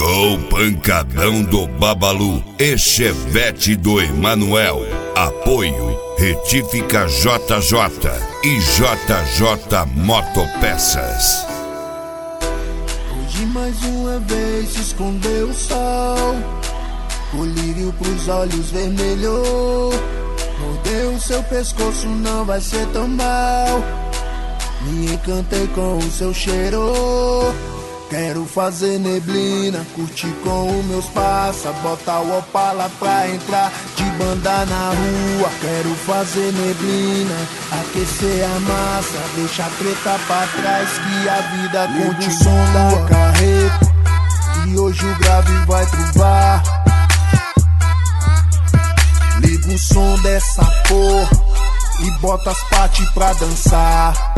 Chegou o pancadão do Babalu e chevette do Emanuel. Apoio Retífica JJ e JJ Motopeças. Hoje mais uma vez se escondeu o sol, colírio pros olhos vermelhos. Mordeu o seu pescoço, não vai ser tão mal. Me encantei com o seu cheiro. Quero fazer neblina, curtir com os meus passa, botar o Opala pra entrar de banda na rua. Quero fazer neblina, aquecer a massa, deixar treta pra trás que a vida continua. Liga o som da carreta e hoje o grave vai truvar. Liga o som dessa porra e bota as partes pra dançar.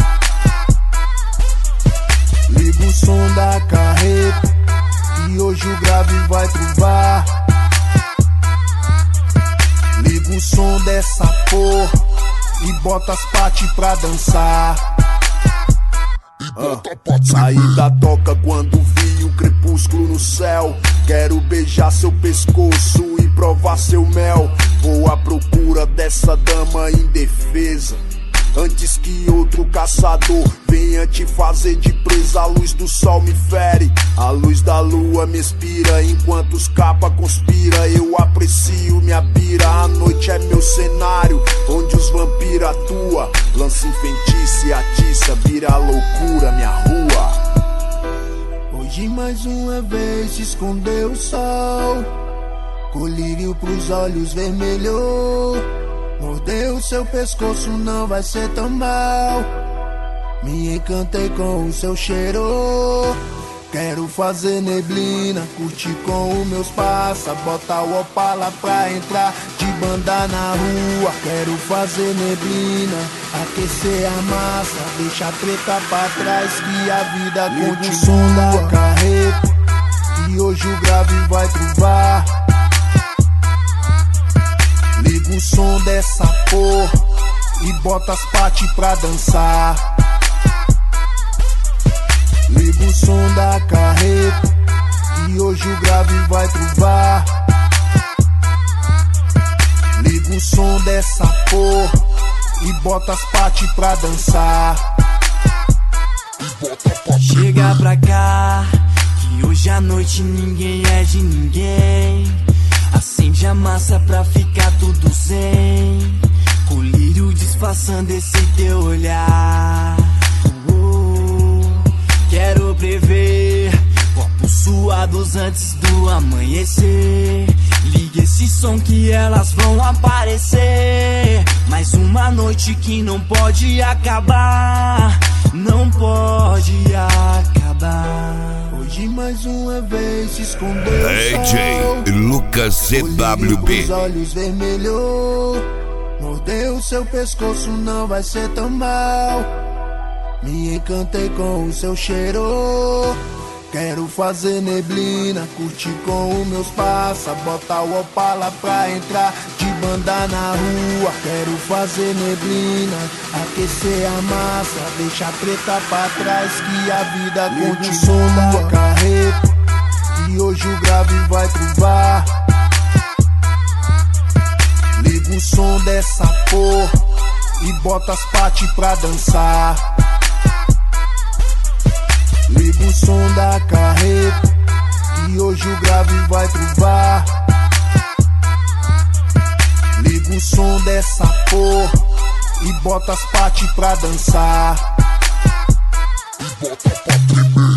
Liga o som da carreta e hoje o grave vai truvar. Liga o som dessa porra e bota as partes pra dançar. Saí da toca quando vi o crepúsculo no céu. Quero beijar seu pescoço e provar seu mel. Vou à procura dessa dama indefesa, antes que outro caçador venha te fazer de presa. A luz do sol me fere, a luz da lua me expira. Enquanto os capa conspira, eu aprecio minha bira. A noite é meu cenário, onde os vampiros atuam. Lança enfeitice e atiça, vira loucura minha rua. Hoje mais uma vez se escondeu o sol, colírio pros olhos vermelhos. Mordeu o seu pescoço, não vai ser tão mal. Me encantei com o seu cheiro. Quero fazer neblina, curtir com os meus passa, botar o Opala pra entrar de banda na rua. Quero fazer neblina, aquecer a massa, deixar treta pra trás que a vida continua. Liga o som da carreta e hoje o grave vai truvar. Liga o som dessa porra e bota as partes pra dançar. Liga o som da carreta e hoje o grave vai truvar. Liga o som dessa porra e bota as partes pra dançar. Chega pra cá, que hoje à noite ninguém é de ninguém. Acende a massa pra ficar tudo zen. Colírio disfarçando esse teu olhar. Quero prever corpos suados antes do amanhecer. Liga esse som que elas vão aparecer. Mais uma noite que não pode acabar. Não pode acabar. Hoje mais uma vez se escondeu DJ Lucas CWB. Os olhos vermelhos. Mordeu o seu pescoço, não vai ser tão mal. Me encantei com o seu cheiro. Quero fazer neblina, curtir com os meus passa, botar o Opala pra entrar de banda na rua. Quero fazer neblina, aquecer a massa, deixar treta pra trás que a vida continua. Liga o som da carreta e hoje o grave vai truvar. Liga o som dessa porra e bota as partes pra dançar. Liga o som da carreta e hoje o grave vai truvar. Liga o som dessa porra e bota as partes pra dançar. E bota pra tremer.